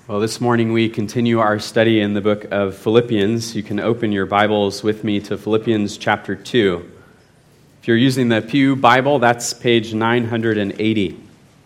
Well, this morning we continue our study in the book of Philippians. You can open your Bibles with me to Philippians chapter 2. If you're using the Pew Bible, that's page 980.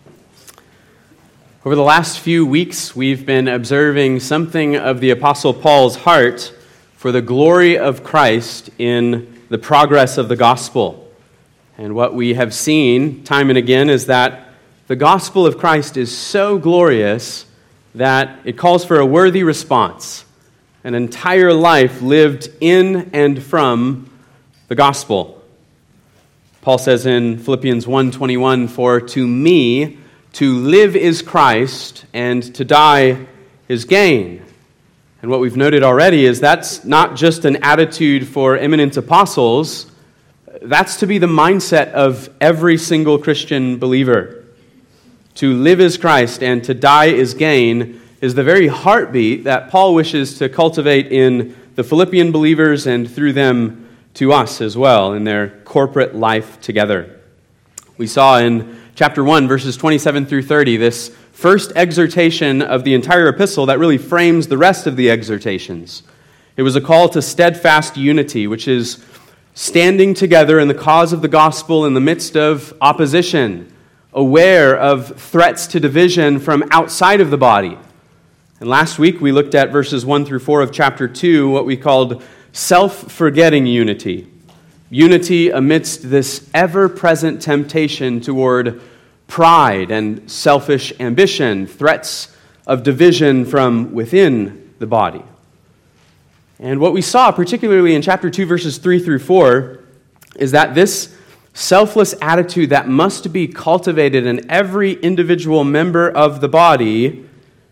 Over the last few weeks, we've been observing something of the Apostle Paul's heart for the glory of Christ in the progress of the gospel. And what we have seen time and again is that the gospel of Christ is so glorious that it calls for a worthy response, an entire life lived in and from the gospel. Paul says in Philippians 1:21, "For to me, to live is Christ, and to die is gain." And what we've noted already is that's not just an attitude for eminent apostles, that's to be the mindset of every single Christian believer. To live is Christ and to die is gain is the very heartbeat that Paul wishes to cultivate in the Philippian believers and through them to us as well in their corporate life together. We saw in chapter 1, verses 27 through 30, this first exhortation of the entire epistle that really frames the rest of the exhortations. It was a call to steadfast unity, which is standing together in the cause of the gospel in the midst of opposition, aware of threats to division from outside of the body. And last week we looked at verses 1 through 4 of chapter 2, what we called self-forgetting unity. Unity amidst this ever-present temptation toward pride and selfish ambition, threats of division from within the body. And what we saw, particularly in chapter 2, verses 3 through 4, is that this selfless attitude that must be cultivated in every individual member of the body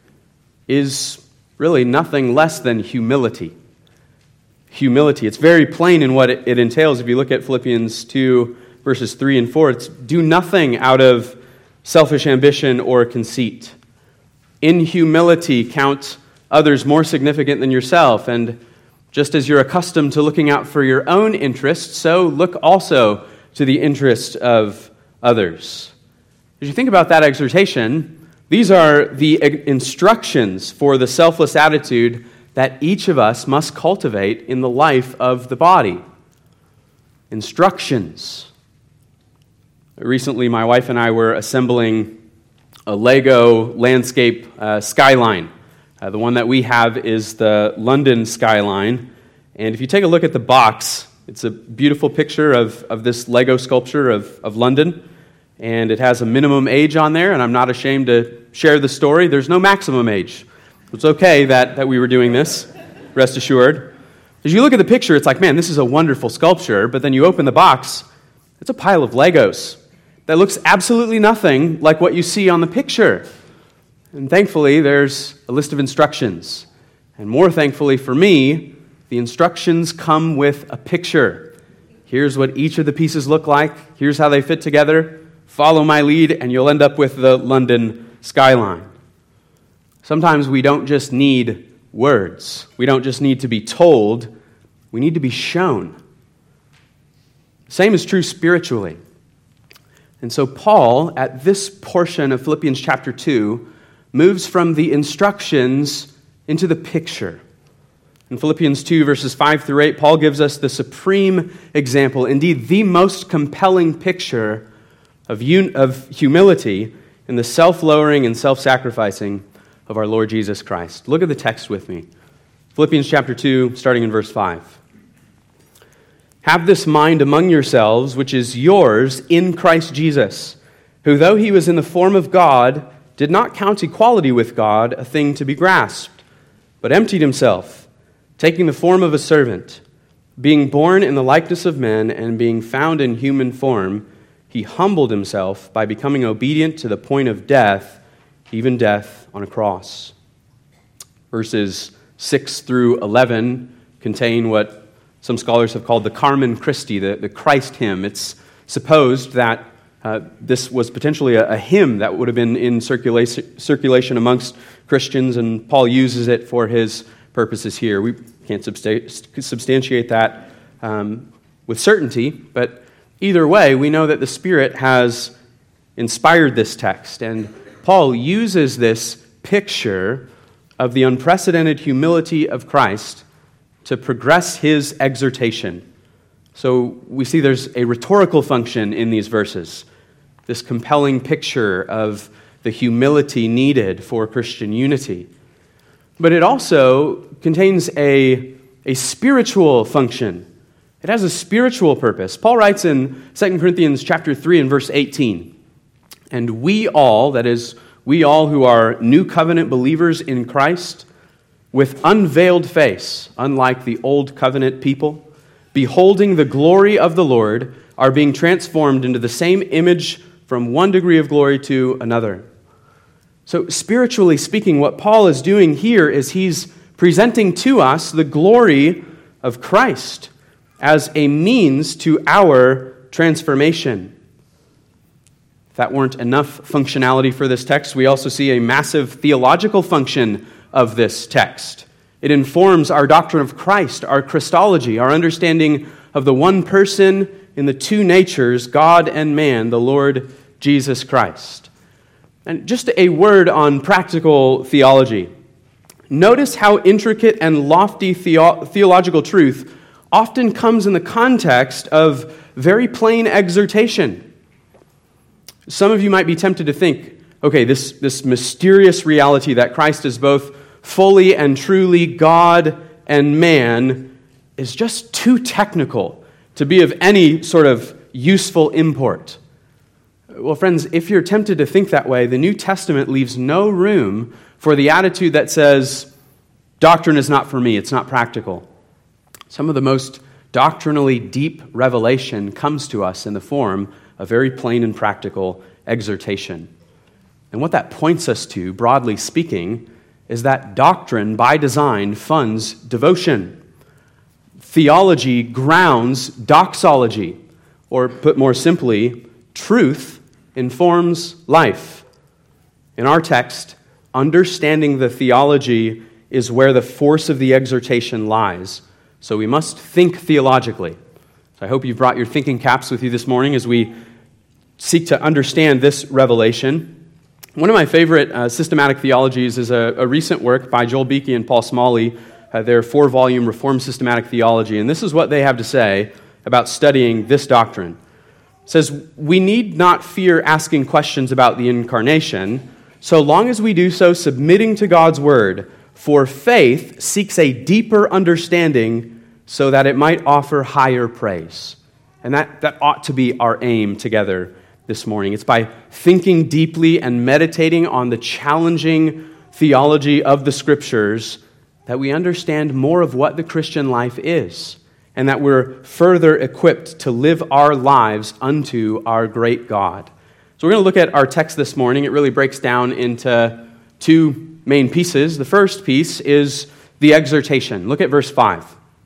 is really nothing less than humility. Humility. It's very plain in what it entails. If you look at Philippians 2, verses 3 and 4, it's do nothing out of selfish ambition or conceit. In humility, count others more significant than yourself, and just as you're accustomed to looking out for your own interests, so look also to the interest of others. As you think about that exhortation, these are the instructions for the selfless attitude that each of us must cultivate in the life of the body. Instructions. Recently, my wife and I were assembling a Lego landscape skyline. The one that we have is the London skyline. And if you take a look at the box, it's a beautiful picture of this Lego sculpture of London, and it has a minimum age on there, and I'm not ashamed to share the story. There's no maximum age. It's okay that we were doing this, rest assured. As you look at the picture, it's like, man, this is a wonderful sculpture, but then you open the box, it's a pile of Legos that looks absolutely nothing like what you see on the picture. And thankfully, there's a list of instructions. And more thankfully for me, the instructions come with a picture. Here's what each of the pieces look like. Here's how they fit together. Follow my lead, and you'll end up with the London skyline. Sometimes we don't just need words. We don't just need to be told. We need to be shown. The same is true spiritually. And so Paul, at this portion of Philippians chapter 2, moves from the instructions into the picture. In Philippians 2, verses 5 through 8, Paul gives us the supreme example, indeed the most compelling picture of humility in the self-lowering and self-sacrificing of our Lord Jesus Christ. Look at the text with me. Philippians chapter 2, starting in verse 5. "Have this mind among yourselves, which is yours in Christ Jesus, who though he was in the form of God, did not count equality with God a thing to be grasped, but emptied himself, taking the form of a servant. Being born in the likeness of men and being found in human form, he humbled himself by becoming obedient to the point of death, even death on a cross." Verses 6 through 11 contain what some scholars have called the Carmen Christi, the Christ hymn. It's supposed that this was potentially a hymn that would have been in circulation amongst Christians, and Paul uses it for his purposes here. We can't substantiate that with certainty, but either way, we know that the Spirit has inspired this text, and Paul uses this picture of the unprecedented humility of Christ to progress his exhortation. So we see there's a rhetorical function in these verses, this compelling picture of the humility needed for Christian unity. But it also contains a spiritual function. It has a spiritual purpose. Paul writes in 2 Corinthians chapter 3 and verse 18, "And we all, that is, we all who are new covenant believers in Christ, with unveiled face, unlike the old covenant people, beholding the glory of the Lord, are being transformed into the same image from one degree of glory to another." So spiritually speaking, what Paul is doing here is he's presenting to us the glory of Christ as a means to our transformation. If that weren't enough functionality for this text, we also see a massive theological function of this text. It informs our doctrine of Christ, our Christology, our understanding of the one person in the two natures, God and man, the Lord Jesus Christ. And just a word on practical theology. Notice how intricate and lofty theological truth often comes in the context of very plain exhortation. Some of you might be tempted to think, okay, this mysterious reality that Christ is both fully and truly God and man is just too technical to be of any sort of useful import. Well, friends, if you're tempted to think that way, the New Testament leaves no room for the attitude that says, doctrine is not for me, it's not practical. Some of the most doctrinally deep revelation comes to us in the form of very plain and practical exhortation. And what that points us to, broadly speaking, is that doctrine, by design, funds devotion. Theology grounds doxology, or put more simply, truth informs life. In our text, understanding the theology is where the force of the exhortation lies. So we must think theologically. So I hope you've brought your thinking caps with you this morning as we seek to understand this revelation. One of my favorite systematic theologies is a recent work by Joel Beeke and Paul Smalley, their 4-volume Reformed Systematic Theology. And this is what they have to say about studying this doctrine. It says, "We need not fear asking questions about the incarnation, so long as we do so submitting to God's word, for faith seeks a deeper understanding so that it might offer higher praise." And that ought to be our aim together this morning. It's by thinking deeply and meditating on the challenging theology of the Scriptures that we understand more of what the Christian life is, and that we're further equipped to live our lives unto our great God. So we're going to look at our text this morning. It really breaks down into two main pieces. The first piece is the exhortation. Look at verse 5.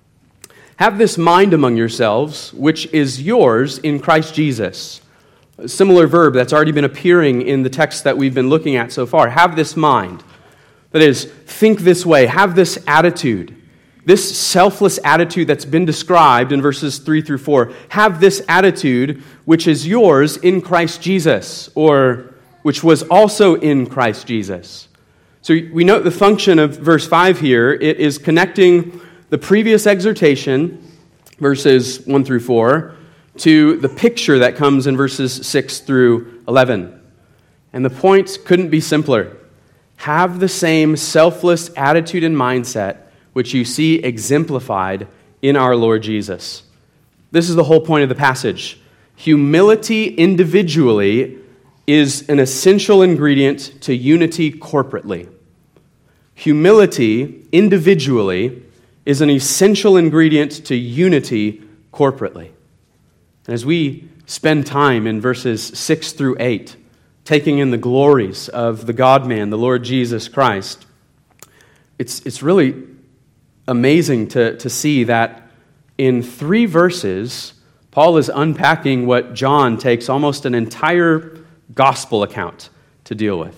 "Have this mind among yourselves, which is yours in Christ Jesus." A similar verb that's already been appearing in the text that we've been looking at so far. Have this mind. That is, think this way, have this attitude. This selfless attitude that's been described in verses 3 through 4. Have this attitude which is yours in Christ Jesus, or which was also in Christ Jesus. So we note the function of verse 5 here. It is connecting the previous exhortation, verses 1 through 4, to the picture that comes in verses 6 through 11. And the point couldn't be simpler. Have the same selfless attitude and mindset which you see exemplified in our Lord Jesus. This is the whole point of the passage. Humility individually is an essential ingredient to unity corporately. Humility individually is an essential ingredient to unity corporately. And as we spend time in verses 6 through 8, taking in the glories of the God-man, the Lord Jesus Christ, it's really amazing to see that in 3 verses, Paul is unpacking what John takes almost an entire gospel account to deal with.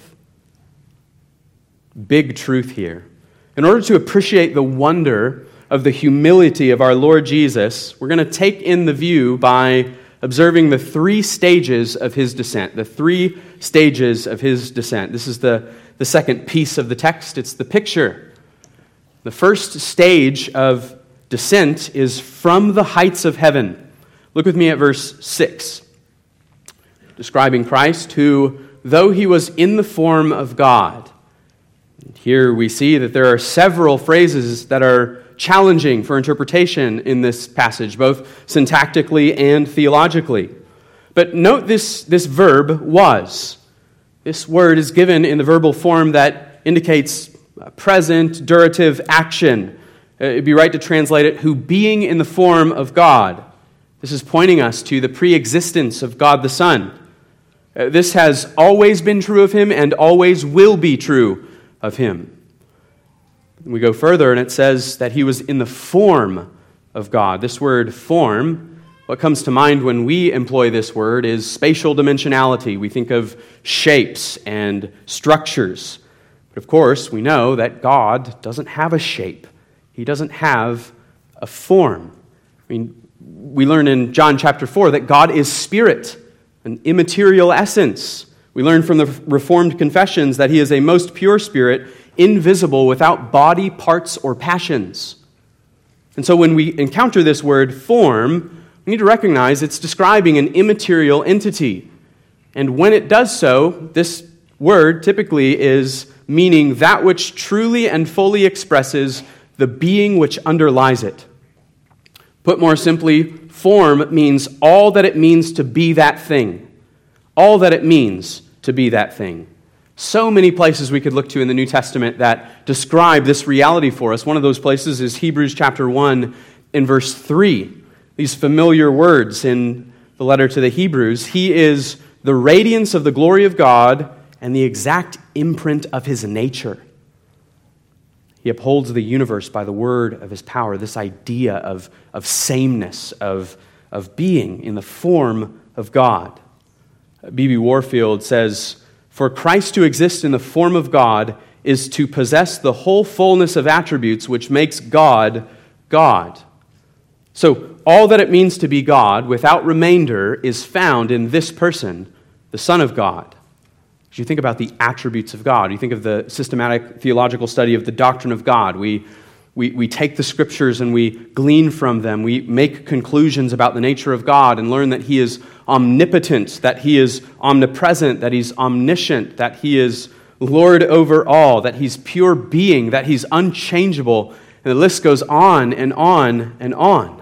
Big truth here. In order to appreciate the wonder of the humility of our Lord Jesus, we're going to take in the view by observing the 3 stages of his descent. The 3 stages of his descent. This is the the second piece of the text. It's the picture. The first stage of descent is from the heights of heaven. Look with me at verse 6, describing Christ, who, though he was in the form of God. Here we see that there are several phrases that are challenging for interpretation in this passage, both syntactically and theologically. But note this verb, was. This word is given in the verbal form that indicates present, durative action. It'd be right to translate it, who being in the form of God. This is pointing us to the pre-existence of God the Son. This has always been true of him and always will be true of him. We go further and it says that he was in the form of God. This word form, what comes to mind when we employ this word is spatial dimensionality. We think of shapes and structures. But of course, we know that God doesn't have a shape. He doesn't have a form. I mean, we learn in John chapter 4 that God is spirit, an immaterial essence. We learn from the Reformed confessions that he is a most pure spirit, invisible, without body, parts, or passions. And so when we encounter this word form, we need to recognize it's describing an immaterial entity. And when it does so, this word typically is meaning that which truly and fully expresses the being which underlies it. Put more simply, form means all that it means to be that thing. All that it means to be that thing. So many places we could look to in the New Testament that describe this reality for us. One of those places is Hebrews chapter 1 in verse 3. These familiar words in the letter to the Hebrews. He is the radiance of the glory of God and the exact imprint of his nature. He upholds the universe by the word of his power. This idea of sameness, of being in the form of God. B.B. Warfield says, "For Christ to exist in the form of God is to possess the whole fullness of attributes which makes God, God." So all that it means to be God, without remainder, is found in this person, the Son of God. As you think about the attributes of God, you think of the systematic theological study of the doctrine of God. We take the scriptures and we glean from them. We make conclusions about the nature of God and learn that he is omnipotent, that he is omnipresent, that he's omniscient, that he is Lord over all, that he's pure being, that he's unchangeable, and the list goes on and on and on.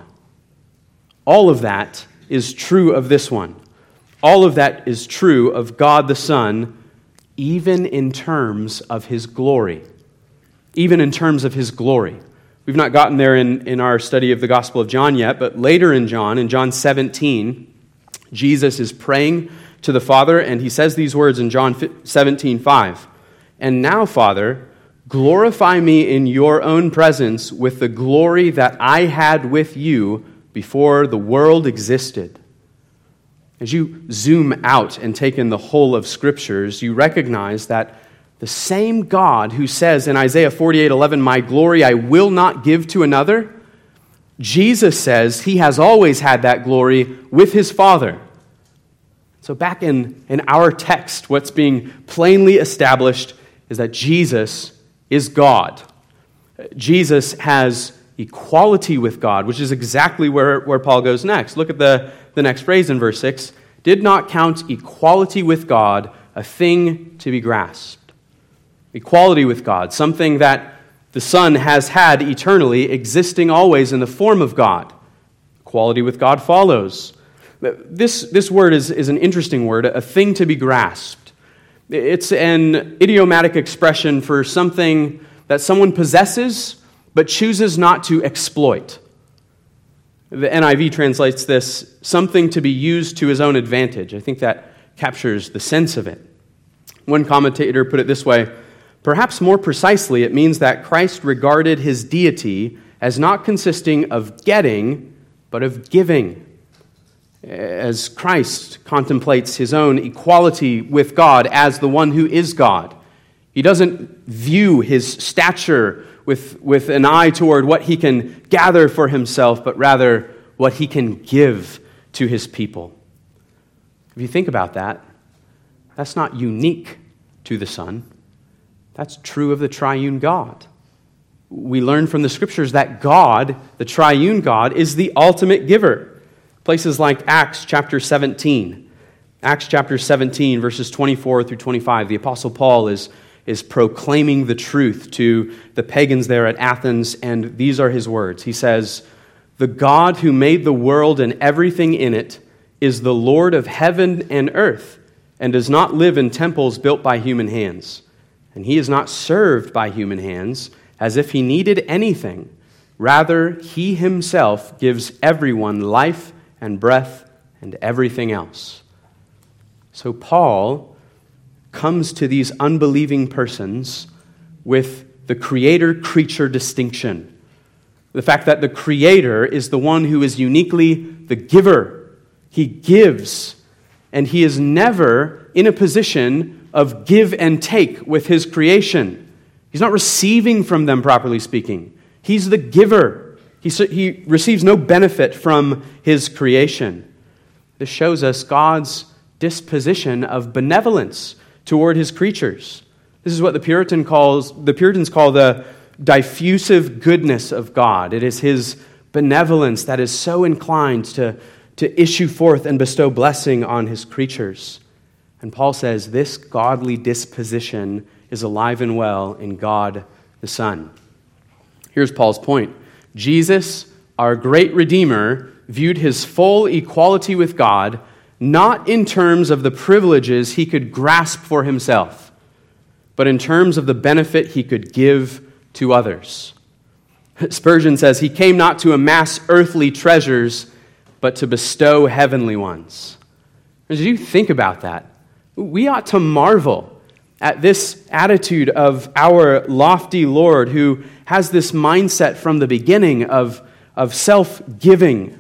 All of that is true of this one. All of that is true of God the Son, even in terms of his glory. Even in terms of his glory. We've not gotten there in our study of the Gospel of John yet, but later in John 17, Jesus is praying to the Father, and he says these words in John 17:5. "And now, Father, glorify me in your own presence with the glory that I had with you before the world existed." As you zoom out and take in the whole of Scriptures, you recognize that the same God who says in Isaiah 48:11, "My glory I will not give to another," Jesus says he has always had that glory with his Father. So back in our text, what's being plainly established is that Jesus is God. Jesus has equality with God, which is exactly where Paul goes next. Look at the next phrase in verse 6. "Did not count equality with God a thing to be grasped." Equality with God, something that the Son has had eternally, existing always in the form of God. Equality with God follows. This word is an interesting word, a thing to be grasped. It's an idiomatic expression for something that someone possesses but chooses not to exploit. The NIV translates this, something to be used to his own advantage. I think that captures the sense of it. One commentator put it this way, perhaps more precisely, it means that Christ regarded his deity as not consisting of getting, but of giving. As Christ contemplates his own equality with God as the one who is God, he doesn't view his stature with an eye toward what he can gather for himself, but rather what he can give to his people. If you think about that, that's not unique to the Son. That's true of the triune God. We learn from the Scriptures that God, the triune God, is the ultimate giver. Places like Acts chapter 17. Acts chapter 17, verses 24 through 25. The Apostle Paul is proclaiming the truth to the pagans there at Athens, and these are his words. He says, "The God who made the world and everything in it is the Lord of heaven and earth, and does not live in temples built by human hands. And he is not served by human hands as if he needed anything. Rather, he himself gives everyone life and breath and everything else." So Paul comes to these unbelieving persons with the creator-creature distinction. The fact that the creator is the one who is uniquely the giver. He gives, and he is never in a position of give and take with his creation. He's not receiving from them, properly speaking. He's the giver. He receives no benefit from his creation. This shows us God's disposition of benevolence toward his creatures. This is what the Puritans call the diffusive goodness of God. It is his benevolence that is so inclined to issue forth and bestow blessing on his creatures. And Paul says this godly disposition is alive and well in God the Son. Here's Paul's point. Jesus, our great Redeemer, viewed his full equality with God not in terms of the privileges he could grasp for himself, but in terms of the benefit he could give to others. Spurgeon says, "He came not to amass earthly treasures, but to bestow heavenly ones." As you think about that, we ought to marvel at this attitude of our lofty Lord who has this mindset from the beginning of self-giving.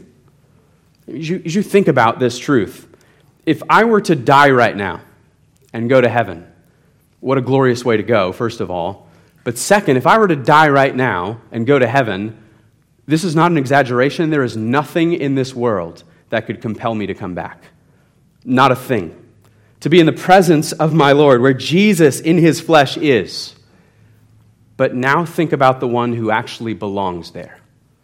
As you think about this truth, if I were to die right now and go to heaven, what a glorious way to go, first of all. But second, if I were to die right now and go to heaven, this is not an exaggeration. There is nothing in this world that could compel me to come back. Not a thing. To be in the presence of my Lord, where Jesus in his flesh is. But now think about the one who actually belongs there.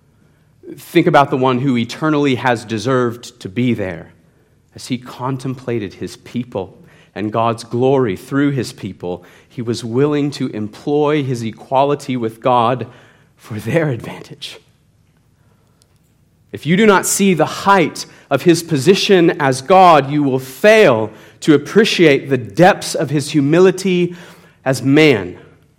Think about the one who eternally has deserved to be there. As he contemplated his people and God's glory through his people, he was willing to employ his equality with God for their advantage. If you do not see the height of his position as God, you will fail to appreciate the depths of his humility as man.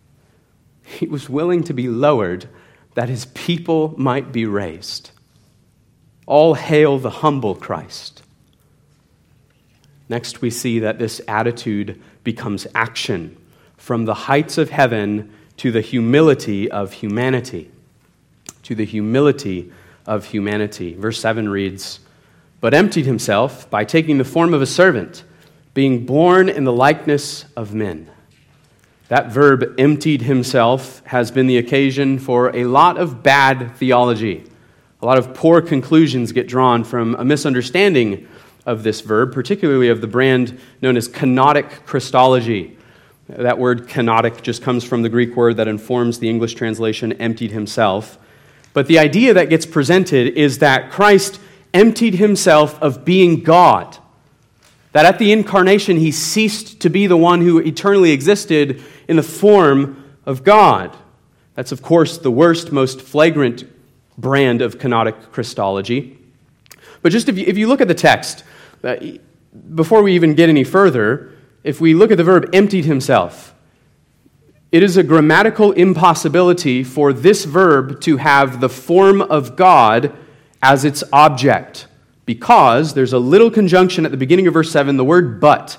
He was willing to be lowered that his people might be raised. All hail the humble Christ. Next, we see that this attitude becomes action from the heights of heaven to the humility of humanity. To the humility of humanity. Verse 7 reads, "But emptied himself by taking the form of a servant, being born in the likeness of men." That verb, emptied himself, has been the occasion for a lot of bad theology. A lot of poor conclusions get drawn from a misunderstanding of this verb, particularly of the brand known as kenotic Christology. That word kenotic just comes from the Greek word that informs the English translation, emptied himself. But the idea that gets presented is that Christ emptied himself of being God. That at the incarnation, he ceased to be the one who eternally existed in the form of God. That's, of course, the worst, most flagrant brand of kenotic Christology. But just if you look at the text, before we even get any further, if we look at the verb emptied himself, it is a grammatical impossibility for this verb to have the form of God as its object, because there's a little conjunction at the beginning of verse 7, the word but.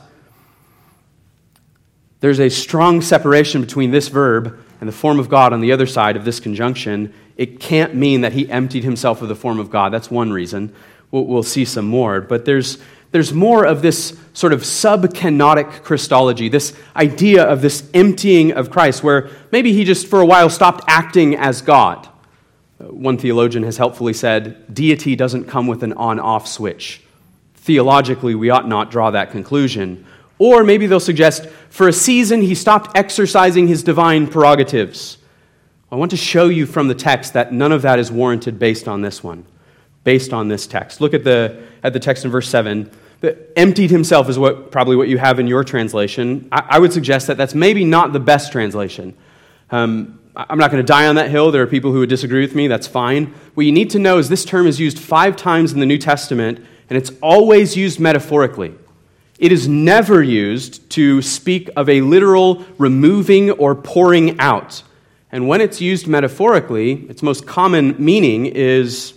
There's a strong separation between this verb and the form of God on the other side of this conjunction. It can't mean that he emptied himself of the form of God. That's one reason. We'll see some more. But there's more of this sort of sub-kenotic Christology, this idea of this emptying of Christ, where maybe he just for a while stopped acting as God. One theologian has helpfully said, deity doesn't come with an on-off switch. Theologically, we ought not draw that conclusion. Or maybe they'll suggest, for a season, he stopped exercising his divine prerogatives. I want to show you from the text that none of that is warranted based on this one, based on this text. Look at the text in verse 7. Emptied himself is probably what you have in your translation. I would suggest that that's maybe not the best translation. I'm not going to die on that hill. There are people who would disagree with me. That's fine. What you need to know is this term is used 5 times in the New Testament, and it's always used metaphorically. It is never used to speak of a literal removing or pouring out. And when it's used metaphorically, its most common meaning is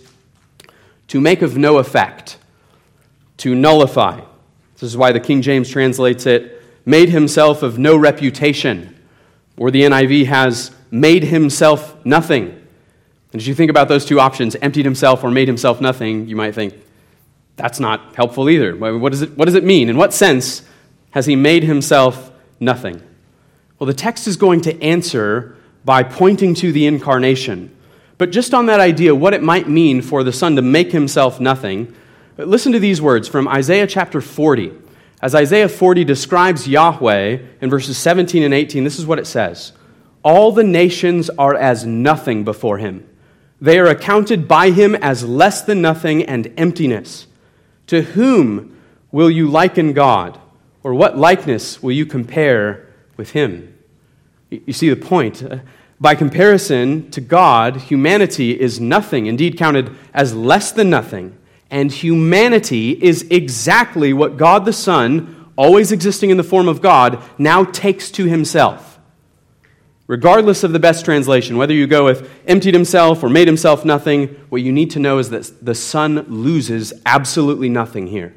to make of no effect, to nullify. This is why the King James translates it, made himself of no reputation, or the NIV has made himself nothing. And as you think about those two options, emptied himself or made himself nothing, you might think, that's not helpful either. What does it mean? In what sense has he made himself nothing? Well, the text is going to answer by pointing to the incarnation. But just on that idea, what it might mean for the Son to make himself nothing, listen to these words from Isaiah chapter 40. As Isaiah 40 describes Yahweh in verses 17 and 18, this is what it says. All the nations are as nothing before him. They are accounted by him as less than nothing and emptiness. To whom will you liken God? Or what likeness will you compare with him? You see the point. By comparison to God, humanity is nothing, indeed counted as less than nothing. And humanity is exactly what God the Son, always existing in the form of God, now takes to himself. Regardless of the best translation, whether you go with emptied himself or made himself nothing, what you need to know is that the Son loses absolutely nothing here.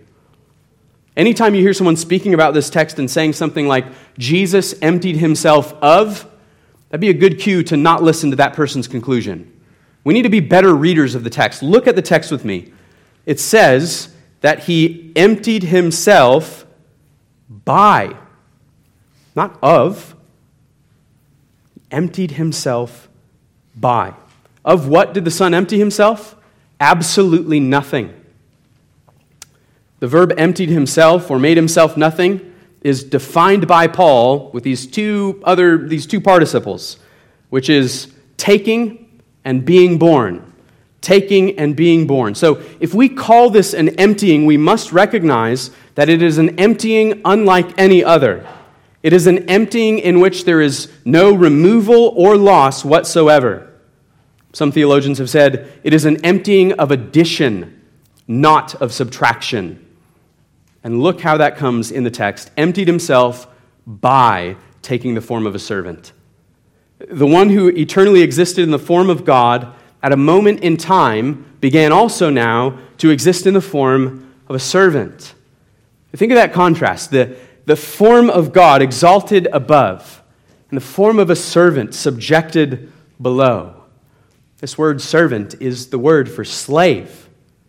Anytime you hear someone speaking about this text and saying something like, Jesus emptied himself of, that'd be a good cue to not listen to that person's conclusion. We need to be better readers of the text. Look at the text with me. It says that he emptied himself by, not of, emptied himself by. Of what did the Son empty himself? Absolutely nothing. The verb emptied himself or made himself nothing is defined by Paul with these two participles, which is taking and being born. Taking and being born. So if we call this an emptying, we must recognize that it is an emptying unlike any other. It is an emptying in which there is no removal or loss whatsoever. Some theologians have said it is an emptying of addition, not of subtraction. And look how that comes in the text. Emptied himself by taking the form of a servant. The one who eternally existed in the form of God at a moment in time began also now to exist in the form of a servant. Think of that contrast. The form of God exalted above and the form of a servant subjected below. This word servant is the word for slave.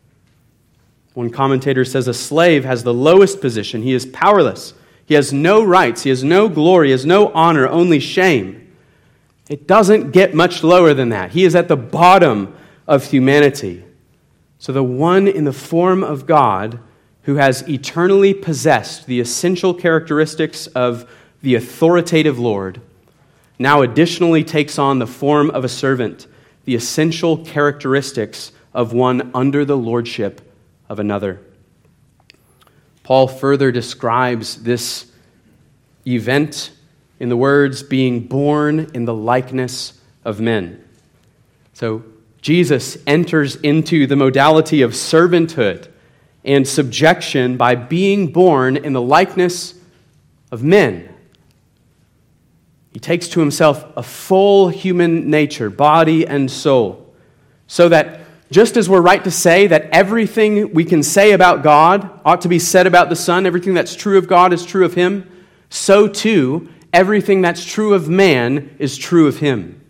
One commentator says a slave has the lowest position. He is powerless. He has no rights. He has no glory. He has no honor, only shame. It doesn't get much lower than that. He is at the bottom of humanity. So the one in the form of God who has eternally possessed the essential characteristics of the authoritative Lord now additionally takes on the form of a servant, the essential characteristics of one under the lordship of another. Paul further describes this event in the words, being born in the likeness of men. So Jesus enters into the modality of servanthood and subjection by being born in the likeness of men. He takes to himself a full human nature, body and soul, so that just as we're right to say that everything we can say about God ought to be said about the Son, everything that's true of God is true of him, so too, everything that's true of man is true of him.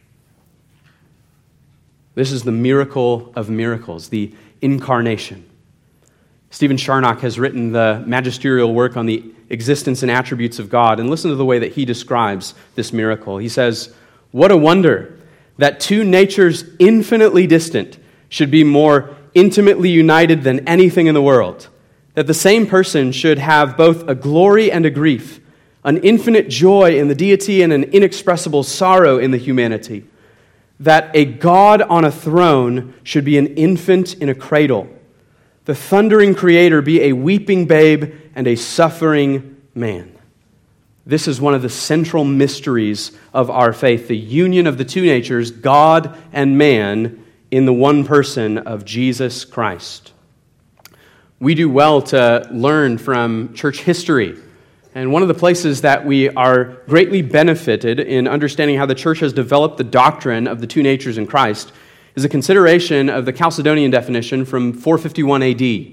This is the miracle of miracles, the incarnation. Stephen Charnock has written the magisterial work on the existence and attributes of God, and listen to the way that he describes this miracle. He says, "What a wonder that two natures infinitely distant should be more intimately united than anything in the world. that the same person should have both a glory and a grief, an infinite joy in the deity and an inexpressible sorrow in the humanity, that a God on a throne should be an infant in a cradle, the thundering Creator be a weeping babe and a suffering man. This is one of the central mysteries of our faith, the union of the two natures, God and man, in the one person of Jesus Christ. We do well to learn from church history. And one of the places that we are greatly benefited in understanding how the church has developed the doctrine of the two natures in Christ is a consideration of the Chalcedonian definition from 451 AD.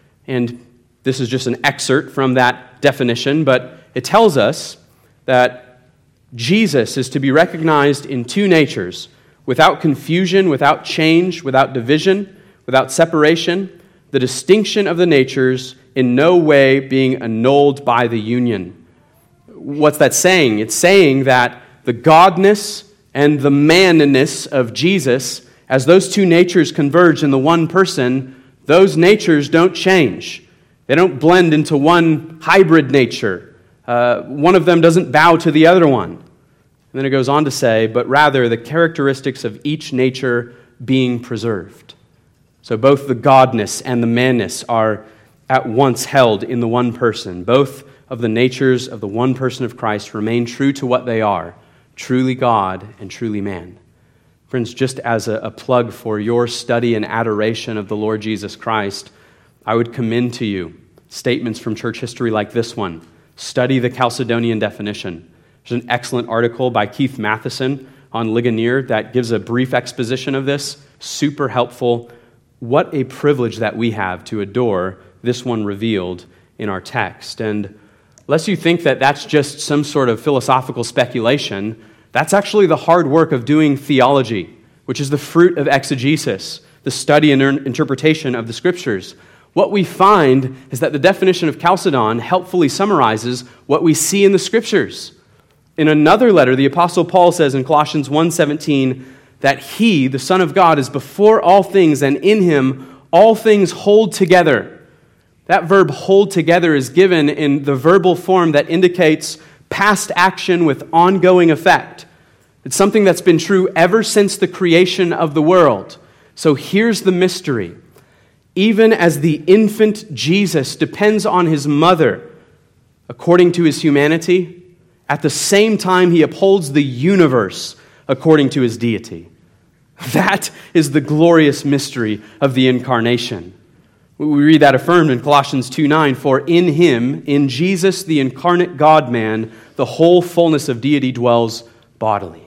And this is just an excerpt from that definition, but it tells us that Jesus is to be recognized in two natures, without confusion, without change, without division, without separation, the distinction of the natures in no way being annulled by the union. What's that saying? It's saying that the godness and the manness of Jesus, as those two natures converge in the one person, those natures don't change. They don't blend into one hybrid nature. One of them doesn't bow to the other one. And then it goes on to say, but rather the characteristics of each nature being preserved. So both the godness and the manness are at once held in the one person. Both of the natures of the one person of Christ remain true to what they are, truly God and truly man. Friends, just as a plug for your study and adoration of the Lord Jesus Christ, I would commend to you statements from church history like this one. Study the Chalcedonian definition. There's an excellent article by Keith Matheson on Ligonier that gives a brief exposition of this. Super helpful. What a privilege that we have to adore this one revealed in our text. And lest you think that that's just some sort of philosophical speculation, that's actually the hard work of doing theology, which is the fruit of exegesis, the study and interpretation of the Scriptures. What we find is that the definition of Chalcedon helpfully summarizes what we see in the Scriptures. In another letter, the Apostle Paul says in Colossians 1:17 that He, the Son of God, is before all things, and in Him all things hold together. That verb hold together is given in the verbal form that indicates past action with ongoing effect. It's something that's been true ever since the creation of the world. So here's the mystery. Even as the infant Jesus depends on His mother according to His humanity, at the same time He upholds the universe according to His deity. That is the glorious mystery of the incarnation. We read that affirmed in Colossians 2:9, for in Him, in Jesus, the incarnate God-man, the whole fullness of deity dwells bodily.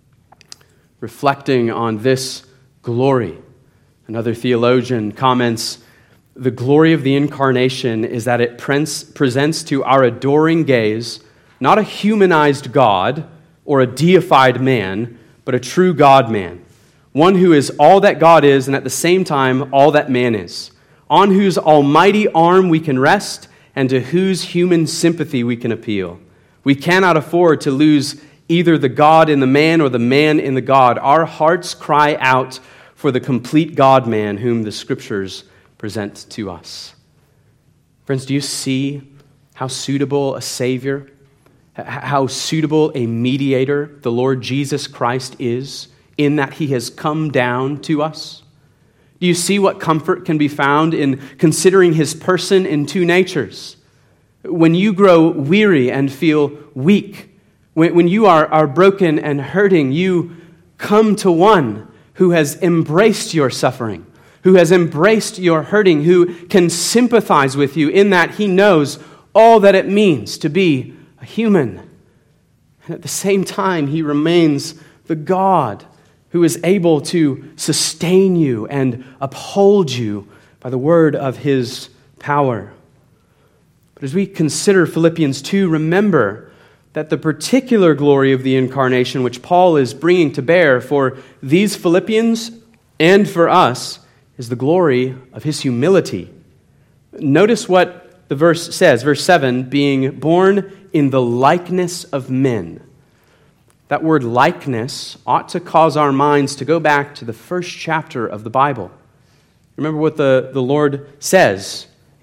Reflecting on this glory, another theologian comments, the glory of the incarnation is that it presents to our adoring gaze not a humanized God or a deified man, but a true God-man, one who is all that God is and at the same time all that man is, on whose almighty arm we can rest and to whose human sympathy we can appeal. We cannot afford to lose either the God in the man or the man in the God. Our hearts cry out for the complete God-man whom the Scriptures present to us. Friends, do you see how suitable a Savior, how suitable a mediator the Lord Jesus Christ is in that He has come down to us? Do you see what comfort can be found in considering His person in two natures? When you grow weary and feel weak, when you are broken and hurting, you come to one who has embraced your suffering, who has embraced your hurting, who can sympathize with you in that He knows all that it means to be a human. And at the same time, He remains the God who is able to sustain you and uphold you by the word of His power. But as we consider Philippians 2, remember that the particular glory of the incarnation which Paul is bringing to bear for these Philippians and for us is the glory of His humility. Notice what the verse says, verse 7, being born in the likeness of men. That word likeness ought to cause our minds to go back to the first chapter of the Bible. Remember what the Lord says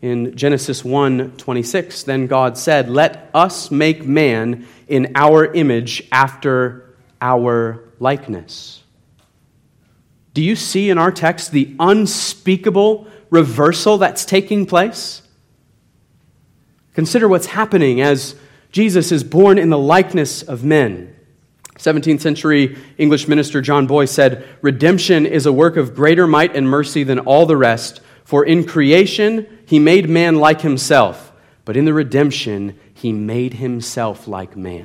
In Genesis 1:26, then God said, "Let us make man in our image after our likeness." Do you see in our text the unspeakable reversal that's taking place? Consider what's happening as Jesus is born in the likeness of men. 17th century English minister John Boyce said, "Redemption is a work of greater might and mercy than all the rest, for in creation he made man like himself, but in the redemption he made himself like man."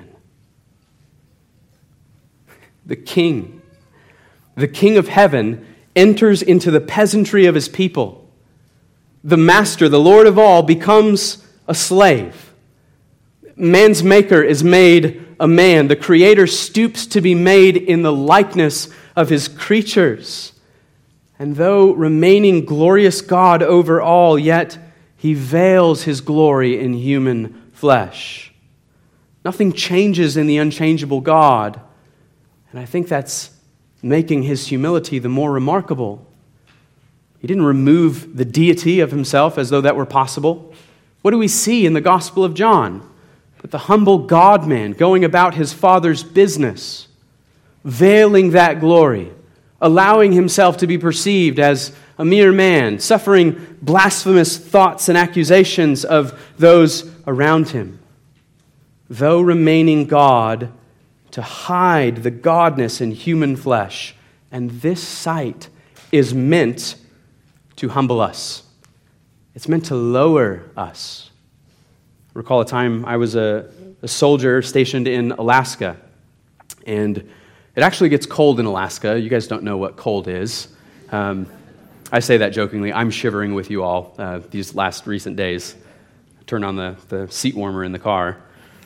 The King of heaven, enters into the peasantry of his people. The Master, the Lord of all, becomes a slave. Man's maker is made a man. The Creator stoops to be made in the likeness of his creatures. And though remaining glorious God over all, yet he veils his glory in human flesh. Nothing changes in the unchangeable God. And I think that's making his humility the more remarkable. He didn't remove the deity of himself as though that were possible. What do we see in the Gospel of John? But the humble God-man going about his Father's business, veiling that glory, allowing himself to be perceived as a mere man, suffering blasphemous thoughts and accusations of those around him. Though remaining God, to hide the godness in human flesh. And this sight is meant to humble us. It's meant to lower us. I recall a time I was a soldier stationed in Alaska. And it actually gets cold in Alaska. You guys don't know what cold is. I say that jokingly. I'm shivering with you all these last recent days. Turn on the seat warmer in the car.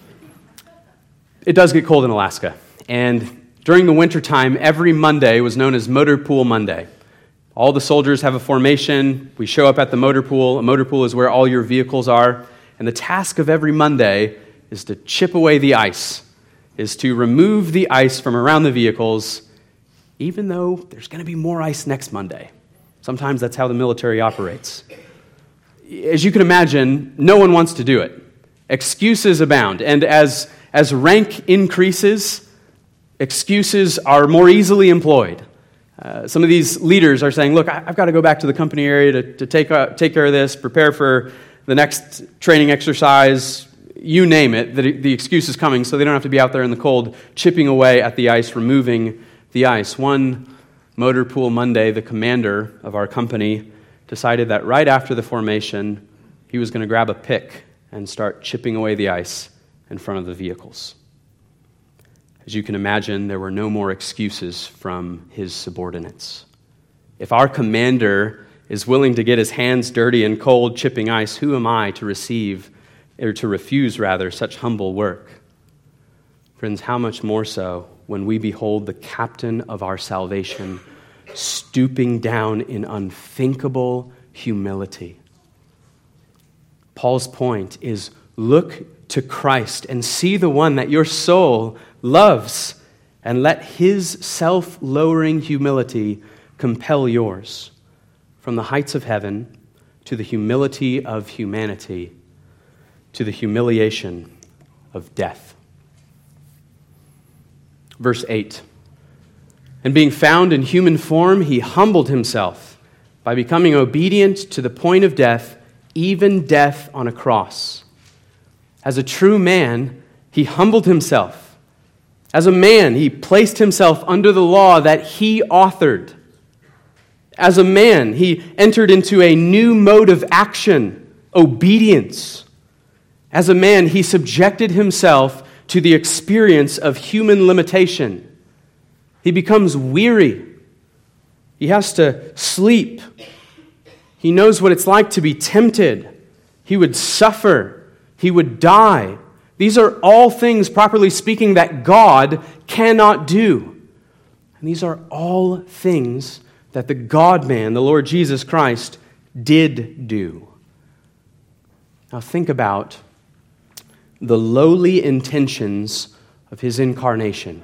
It does get cold in Alaska. And during the wintertime, every Monday was known as Motor Pool Monday. All the soldiers have a formation. We show up at the motor pool. A motor pool is where all your vehicles are. And the task of every Monday is to chip away the ice, is to remove the ice from around the vehicles, even though there's going to be more ice next Monday. Sometimes that's how the military operates. As you can imagine, no one wants to do it. Excuses abound. And as rank increases, excuses are more easily employed. Some of these leaders are saying, look, I've got to go back to the company area to take care of this, prepare for the next training exercise, you name it. The excuse is coming, so they don't have to be out there in the cold chipping away at the ice, removing the ice. One Motor Pool Monday, the commander of our company decided that right after the formation, he was going to grab a pick and start chipping away the ice in front of the vehicles. As you can imagine, there were no more excuses from his subordinates. If our commander is willing to get his hands dirty and cold chipping ice, who am I to refuse such humble work? Friends, how much more so when we behold the captain of our salvation stooping down in unthinkable humility. Paul's point is, look to Christ and see the one that your soul loves, and let his self-lowering humility compel yours. From the heights of heaven to the humility of humanity to the humiliation of death. Verse 8, and being found in human form, he humbled himself by becoming obedient to the point of death, even death on a cross. As a true man, he humbled himself. As a man, he placed himself under the law that he authored. As a man, he entered into a new mode of action, obedience. As a man, he subjected himself to the experience of human limitation. He becomes weary. He has to sleep. He knows what it's like to be tempted. He would suffer. He would die. These are all things, properly speaking, that God cannot do. And these are all things that the God-man, the Lord Jesus Christ, did do. Now think about the lowly intentions of his incarnation,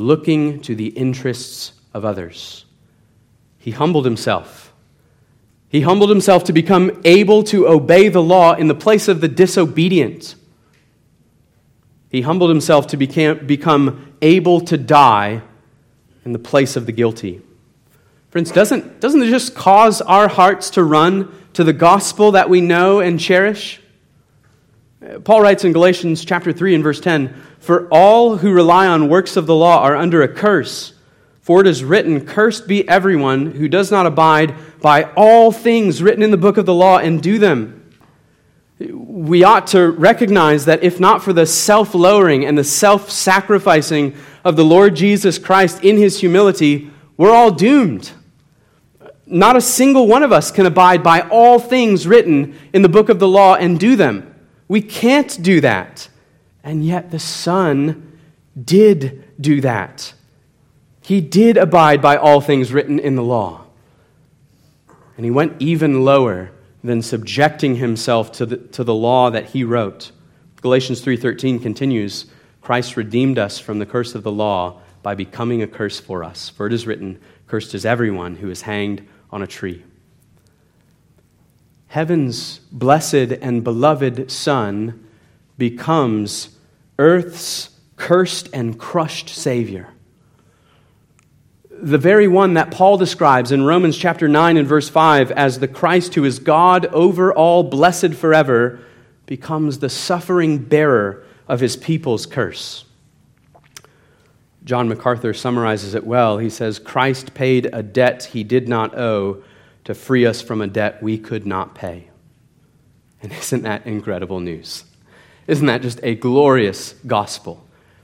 looking to the interests of others. He humbled himself. He humbled himself to become able to obey the law in the place of the disobedient. He humbled himself to become able to die in the place of the guilty. Friends, doesn't it just cause our hearts to run to the gospel that we know and cherish? Paul writes in Galatians chapter 3 and verse 10, "For all who rely on works of the law are under a curse. For it is written, 'Cursed be everyone who does not abide by all things written in the book of the law and do them.'" We ought to recognize that if not for the self-lowering and the self-sacrificing of the Lord Jesus Christ in his humility, we're all doomed. Not a single one of us can abide by all things written in the book of the law and do them. We can't do that. And yet the Son did do that. He did abide by all things written in the law. And he went even lower than subjecting himself to the law that he wrote. Galatians 3:13 continues, "Christ redeemed us from the curse of the law by becoming a curse for us. For it is written, 'Cursed is everyone who is hanged on a tree.'" Heaven's blessed and beloved Son becomes earth's cursed and crushed Savior. The very one that Paul describes in Romans chapter 9 and verse 5 as the Christ who is God over all, blessed forever, becomes the suffering bearer of his people's curse. John MacArthur summarizes it well. He says, "Christ paid a debt he did not owe to free us from a debt we could not pay." And isn't that incredible news? Isn't that just a glorious gospel?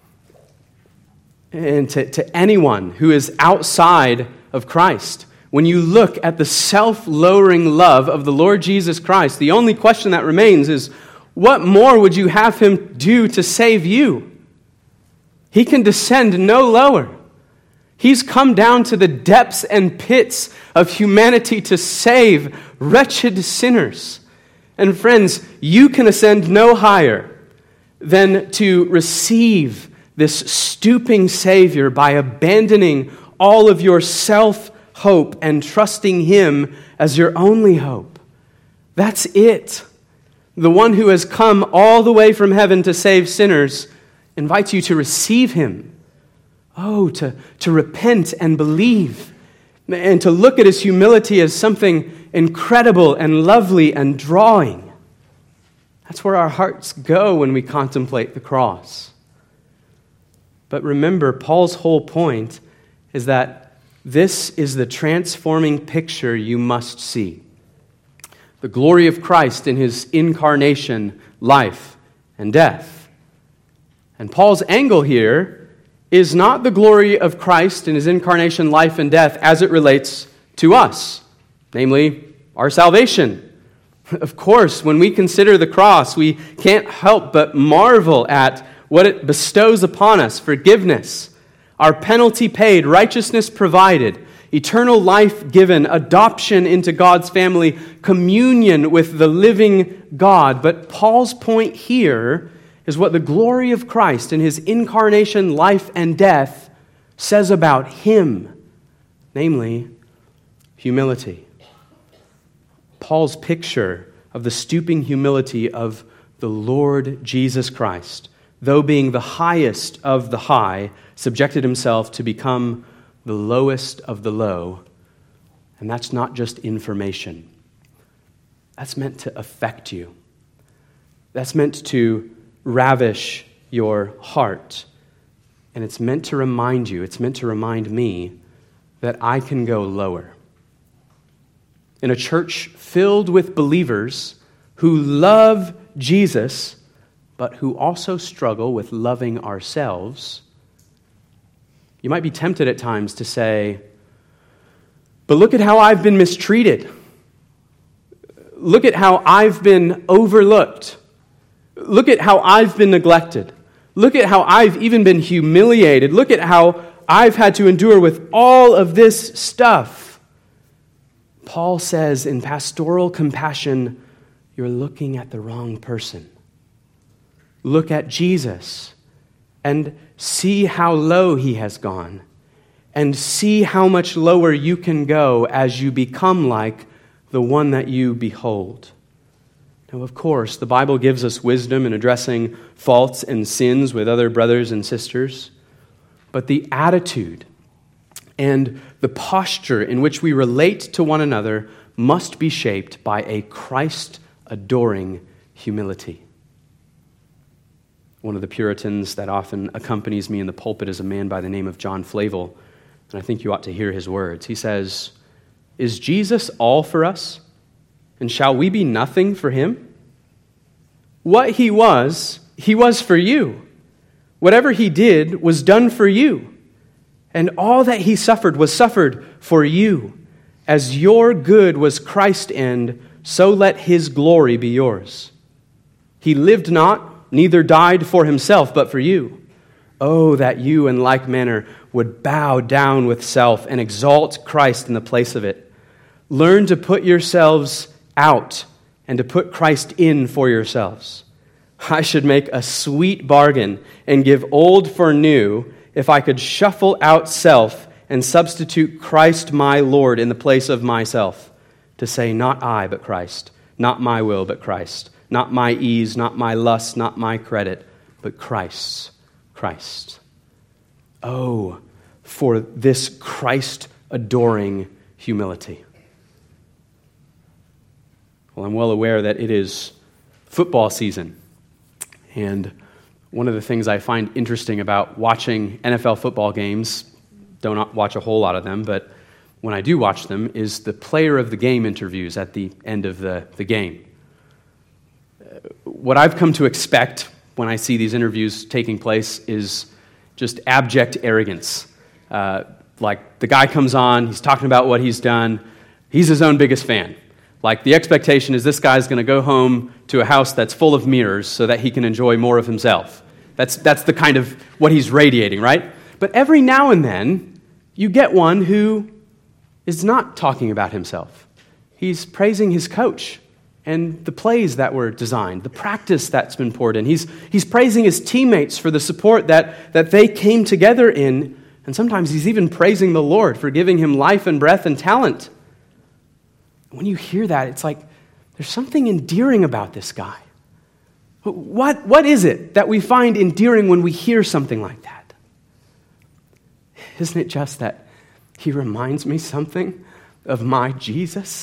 And to anyone who is outside of Christ, when you look at the self-lowering love of the Lord Jesus Christ, the only question that remains is, what more would you have him do to save you? He can descend no lower. He's come down to the depths and pits of humanity to save wretched sinners. And friends, you can ascend no higher than to receive this stooping Savior by abandoning all of your self-hope and trusting him as your only hope. That's it. The one who has come all the way from heaven to save sinners invites you to receive him. Oh, to repent and believe, and to look at his humility as something incredible and lovely and drawing. That's where our hearts go when we contemplate the cross. But remember, Paul's whole point is that this is the transforming picture you must see. The glory of Christ in his incarnation, life, and death. And Paul's angle here is not the glory of Christ in his incarnation, life, and death as it relates to us, namely our salvation. Of course, when we consider the cross, we can't help but marvel at what it bestows upon us: forgiveness, our penalty paid, righteousness provided, eternal life given, adoption into God's family, communion with the living God. But Paul's point here is what the glory of Christ in his incarnation, life, and death says about him, namely humility. Paul's picture of the stooping humility of the Lord Jesus Christ, though being the highest of the high, subjected himself to become the lowest of the low. And that's not just information. That's meant to affect you. That's meant to ravish your heart. And it's meant to remind you, it's meant to remind me that I can go lower. In a church filled with believers who love Jesus, but who also struggle with loving ourselves, you might be tempted at times to say, but look at how I've been mistreated. Look at how I've been overlooked. Look at how I've been neglected. Look at how I've even been humiliated. Look at how I've had to endure with all of this stuff. Paul says in pastoral compassion, you're looking at the wrong person. Look at Jesus and see how low he has gone, and see how much lower you can go as you become like the one that you behold. Now, of course, the Bible gives us wisdom in addressing faults and sins with other brothers and sisters, but the attitude and the posture in which we relate to one another must be shaped by a Christ-adoring humility. One of the Puritans that often accompanies me in the pulpit is a man by the name of John Flavel, and I think you ought to hear his words. He says, "Is Jesus all for us? And shall we be nothing for him? What he was for you. Whatever he did was done for you. And all that he suffered was suffered for you. As your good was Christ's end, so let his glory be yours. He lived not, neither died for himself, but for you. Oh, that you in like manner would bow down with self and exalt Christ in the place of it. Learn to put yourselves out and to put Christ in for yourselves. I should make a sweet bargain and give old for new if I could shuffle out self and substitute Christ my Lord in the place of myself, to say, not I, but Christ, not my will, but Christ, not my ease, not my lust, not my credit, but Christ's, Christ. Oh, for this Christ-adoring humility. Well, I'm well aware that it is football season, and one of the things I find interesting about watching NFL football games, don't watch a whole lot of them, but when I do watch them, is the player of the game interviews at the end of the game. What I've come to expect when I see these interviews taking place is just abject arrogance. Like the guy comes on, he's talking about what he's done, he's his own biggest fan. Like the expectation is this guy's going to go home to a house that's full of mirrors so that he can enjoy more of himself. That's the kind of what he's radiating, right? But every now and then, you get one who is not talking about himself. He's praising his coach and the plays that were designed, the practice that's been poured in. He's praising his teammates for the support that they came together in, and sometimes he's even praising the Lord for giving him life and breath and talent. When you hear that, it's like there's something endearing about this guy. What is it that we find endearing when we hear something like that? Isn't it just that he reminds me something of my Jesus?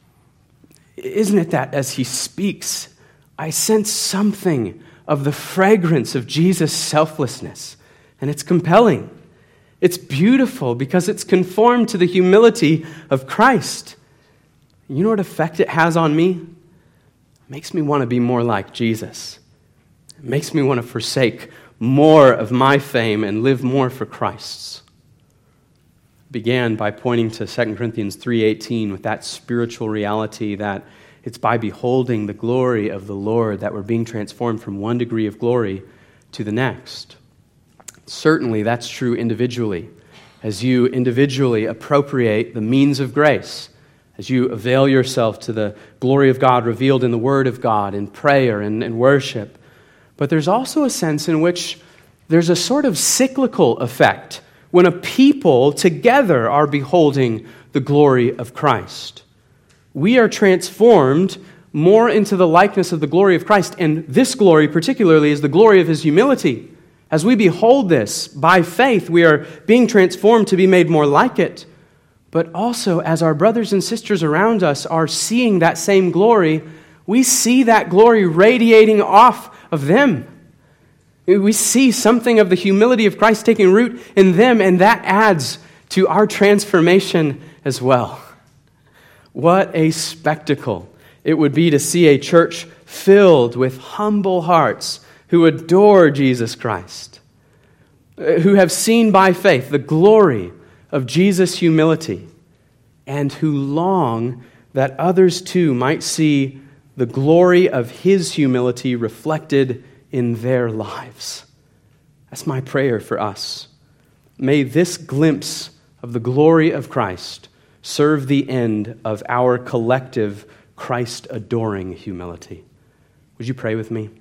Isn't it that as he speaks, I sense something of the fragrance of Jesus' selflessness? And it's compelling. It's beautiful because it's conformed to the humility of Christ. You know what effect it has on me? It makes me want to be more like Jesus. It makes me want to forsake more of my fame and live more for Christ's. Began by pointing to 2 Corinthians 3:18 with that spiritual reality that it's by beholding the glory of the Lord that we're being transformed from one degree of glory to the next. Certainly that's true individually, as you individually appropriate the means of grace, as you avail yourself to the glory of God revealed in the Word of God, in prayer and worship. But there's also a sense in which there's a sort of cyclical effect when a people together are beholding the glory of Christ. We are transformed more into the likeness of the glory of Christ, and this glory particularly is the glory of his humility. As we behold this by faith, we are being transformed to be made more like it. But also, as our brothers and sisters around us are seeing that same glory, we see that glory radiating off of them. We see something of the humility of Christ taking root in them, and that adds to our transformation as well. What a spectacle it would be to see a church filled with humble hearts who adore Jesus Christ, who have seen by faith the glory of Jesus' humility, and who long that others too might see the glory of his humility reflected in their lives. That's my prayer for us. May this glimpse of the glory of Christ serve the end of our collective Christ-adoring humility. Would you pray with me?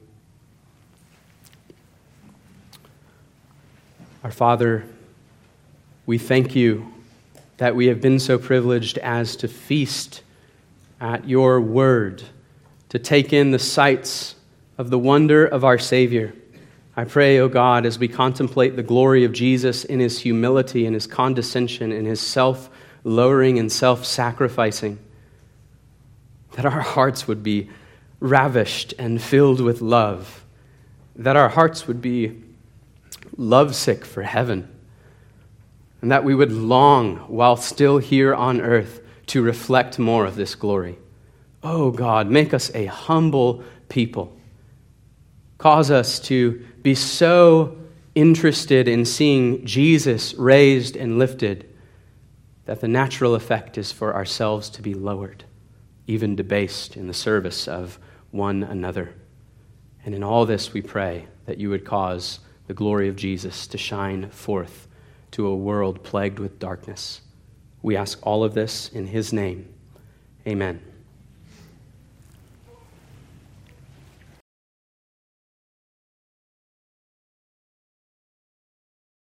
Our Father, we thank you that we have been so privileged as to feast at your word, to take in the sights of the wonder of our Savior. I pray, O God, as we contemplate the glory of Jesus in his humility, in his condescension, in his self-lowering and self-sacrificing, that our hearts would be ravished and filled with love, that our hearts would be lovesick for heaven, and that we would long, while still here on earth, to reflect more of this glory. Oh God, make us a humble people. Cause us to be so interested in seeing Jesus raised and lifted that the natural effect is for ourselves to be lowered, even debased in the service of one another. And in all this we pray that you would cause the glory of Jesus to shine forth to a world plagued with darkness. We ask all of this in his name. Amen.